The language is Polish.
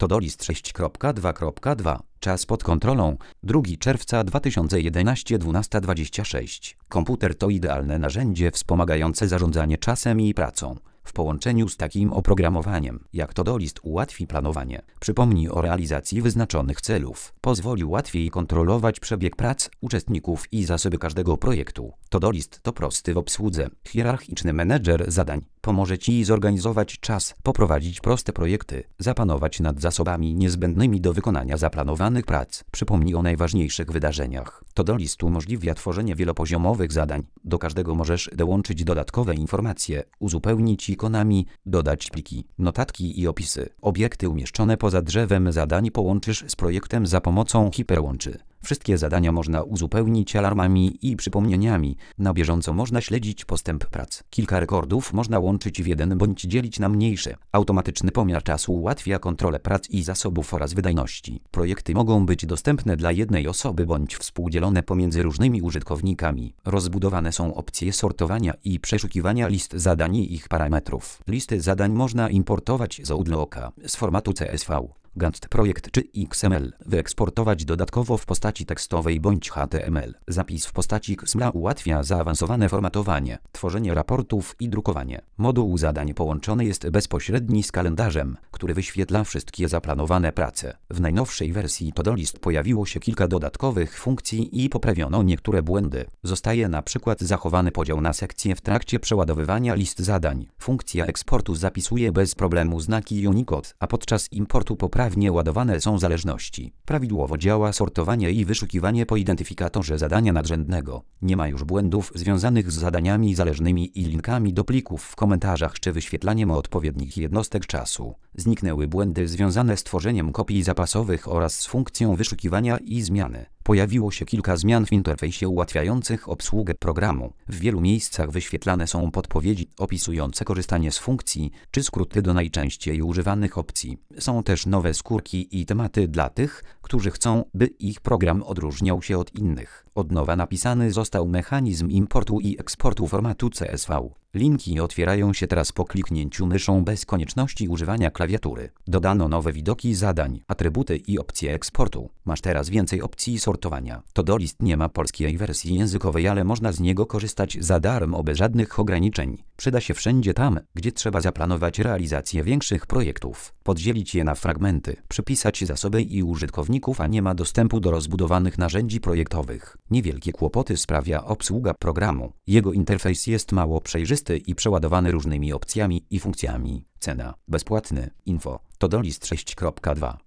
Todolist 6.2.2. Czas pod kontrolą. 2 czerwca 2011 12:26. Komputer to idealne narzędzie wspomagające zarządzanie czasem i pracą. W połączeniu z takim oprogramowaniem jak Todolist ułatwi planowanie, przypomni o realizacji wyznaczonych celów, pozwoli łatwiej kontrolować przebieg prac uczestników i zasoby każdego projektu. Todolist to prosty w obsłudze, hierarchiczny menedżer zadań. Pomoże Ci zorganizować czas, poprowadzić proste projekty, zapanować nad zasobami niezbędnymi do wykonania zaplanowanych prac. Przypomnij o najważniejszych wydarzeniach. Todolist umożliwia tworzenie wielopoziomowych zadań. Do każdego możesz dołączyć dodatkowe informacje, uzupełnić ikonami, dodać pliki, notatki i opisy. Obiekty umieszczone poza drzewem zadań połączysz z projektem za pomocą hiperłączy. Wszystkie zadania można uzupełnić alarmami i przypomnieniami. Na bieżąco można śledzić postęp prac. Kilka rekordów można łączyć w jeden bądź dzielić na mniejsze. Automatyczny pomiar czasu ułatwia kontrolę prac i zasobów oraz wydajności. Projekty mogą być dostępne dla jednej osoby bądź współdzielone pomiędzy różnymi użytkownikami. Rozbudowane są opcje sortowania i przeszukiwania list zadań i ich parametrów. Listy zadań można importować z Outlooka z formatu CSV. Gantt projekt czy XML. Wyeksportować dodatkowo w postaci tekstowej bądź HTML. Zapis w postaci XML ułatwia zaawansowane formatowanie, tworzenie raportów i drukowanie. Moduł zadań połączony jest bezpośrednio z kalendarzem, który wyświetla wszystkie zaplanowane prace. W najnowszej wersji Todolist pojawiło się kilka dodatkowych funkcji i poprawiono niektóre błędy. Zostaje na przykład zachowany podział na sekcje w trakcie przeładowywania list zadań. Funkcja eksportu zapisuje bez problemu znaki Unicode, a podczas importu poprawnie ładowane są zależności. Prawidłowo działa sortowanie i wyszukiwanie po identyfikatorze zadania nadrzędnego. Nie ma już błędów związanych z zadaniami zależnymi i linkami do plików w komentarzach czy wyświetlaniem odpowiednich jednostek czasu. Zniknęły błędy związane z tworzeniem kopii zapasowych oraz z funkcją wyszukiwania i zmiany. Pojawiło się kilka zmian w interfejsie ułatwiających obsługę programu. W wielu miejscach wyświetlane są podpowiedzi opisujące korzystanie z funkcji czy skróty do najczęściej używanych opcji. Są też nowe skórki i tematy dla tych, którzy chcą, by ich program odróżniał się od innych. Od nowa napisany został mechanizm importu i eksportu formatu CSV. Linki otwierają się teraz po kliknięciu myszą bez konieczności używania klawiatury. Dodano nowe widoki zadań, atrybuty i opcje eksportu. Masz teraz więcej opcji sortowania. Todolist nie ma polskiej wersji językowej, ale można z niego korzystać za darmo bez żadnych ograniczeń. Przyda się wszędzie tam, gdzie trzeba zaplanować realizację większych projektów, podzielić je na fragmenty, przypisać zasoby i użytkowników, a nie ma dostępu do rozbudowanych narzędzi projektowych. Niewielkie kłopoty sprawia obsługa programu. Jego interfejs jest mało przejrzysty i przeładowany różnymi opcjami i funkcjami. Cena. Bezpłatny. Info. Todolist 6.2.